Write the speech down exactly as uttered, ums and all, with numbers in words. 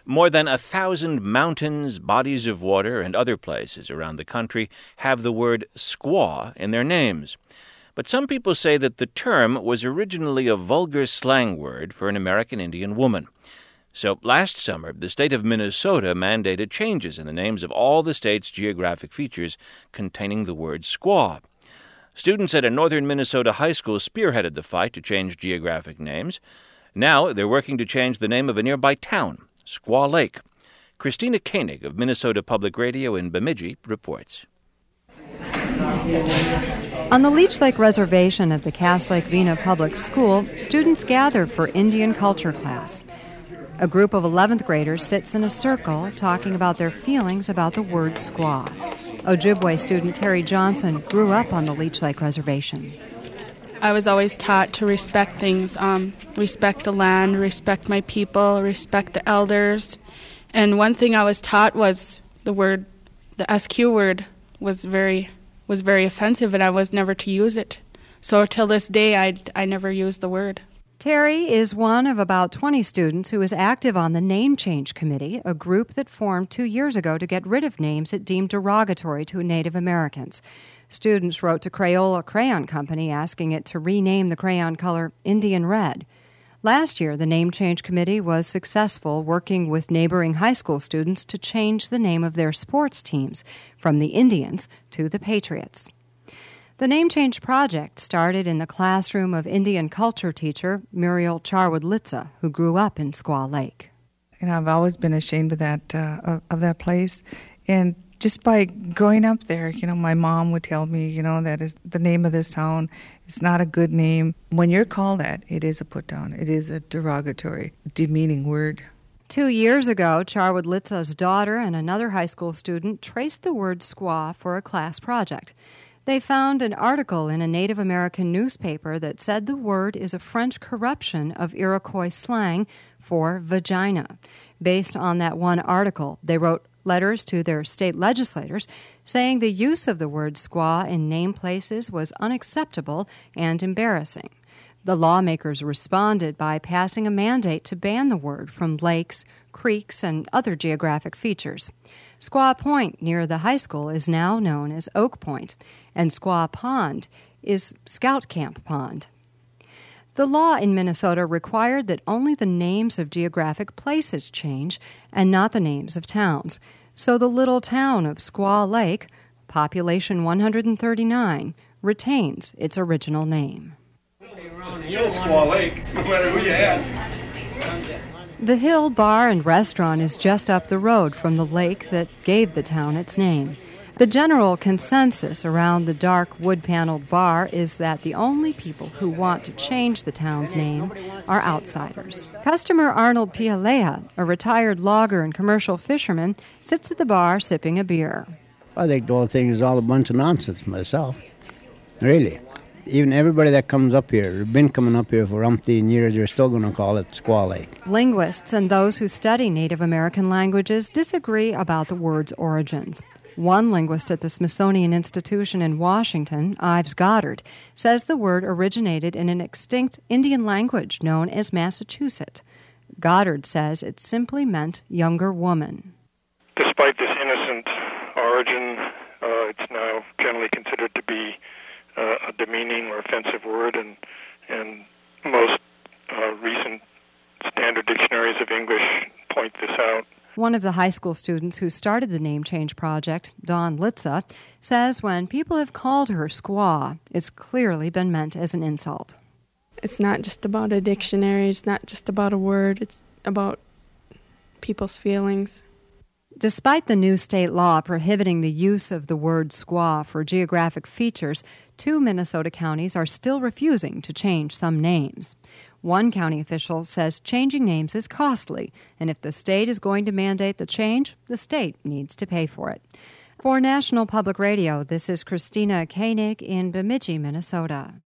More than a thousand mountains, bodies of water, and other places around the country have the word squaw in their names. But some people say that the term was originally a vulgar slang word for an American Indian woman. So last summer, the state of Minnesota mandated changes in the names of all the state's geographic features containing the word squaw. Students at a northern Minnesota high school spearheaded the fight to change geographic names. Now they're working to change the name of a nearby town, Squaw Lake. Christina Koenig of Minnesota Public Radio in Bemidji reports. On the Leech Lake Reservation at the Cass Lake Vena Public School, students gather for Indian culture class. A group of eleventh graders sits in a circle talking about their feelings about the word squaw. Ojibwe student Terry Johnson grew up on the Leech Lake Reservation. I was always taught to respect things, um, respect the land, respect my people, respect the elders. And one thing I was taught was the word, the S Q word, was very was very offensive, and I was never to use it. So till this day, I I never used the word. Terry is one of about twenty students who is active on the Name Change Committee, a group that formed two years ago to get rid of names it deemed derogatory to Native Americans. Students wrote to Crayola Crayon Company asking it to rename the crayon color Indian Red. Last year, the Name Change Committee was successful working with neighboring high school students to change the name of their sports teams from the Indians to the Patriots. The Name Change project started in the classroom of Indian culture teacher Muriel Charwood-Litza, who grew up in Squaw Lake. And I've always been ashamed of that uh, of, of that place. And just by growing up there, you know, my mom would tell me, you know, that is the name of this town is not a good name. When you're called that, it is a put down. It is a derogatory, demeaning word. Two years ago, Charwood-Litza's daughter and another high school student traced the word squaw for a class project. They found an article in a Native American newspaper that said the word is a French corruption of Iroquois slang for vagina. Based on that one article, they wrote letters to their state legislators saying the use of the word squaw in name places was unacceptable and embarrassing. The lawmakers responded by passing a mandate to ban the word from lakes, creeks, and other geographic features. Squaw Point near the high school is now known as Oak Point, and Squaw Pond is Scout Camp Pond. The law in Minnesota required that only the names of geographic places change and not the names of towns. So the little town of Squaw Lake, population one hundred thirty-nine, retains its original name. It's still Squaw Lake, no matter who you ask. The Hill Bar and Restaurant is just up the road from the lake that gave the town its name. The general consensus around the dark wood-paneled bar is that the only people who want to change the town's name are outsiders. Customer Arnold Pialea, a retired logger and commercial fisherman, sits at the bar sipping a beer. I think the whole thing is all a bunch of nonsense myself, really. Even everybody that comes up here, they've been coming up here for umpteen years, they're still going to call it Squaw Lake. Linguists and those who study Native American languages disagree about the word's origins. One linguist at the Smithsonian Institution in Washington, Ives Goddard, says the word originated in an extinct Indian language known as Massachusetts. Goddard says it simply meant younger woman. Despite this innocent origin, uh, it's now generally considered to be uh, a demeaning or offensive word, and, and most uh, recent standard dictionaries of English point this out. One of the high school students who started the Name Change Project, Dawn Litza, says when people have called her squaw, it's clearly been meant as an insult. It's not just about a dictionary, it's not just about a word, it's about people's feelings. Despite the new state law prohibiting the use of the word squaw for geographic features, two Minnesota counties are still refusing to change some names. One county official says changing names is costly, and if the state is going to mandate the change, the state needs to pay for it. For National Public Radio, this is Christina Koenig in Bemidji, Minnesota.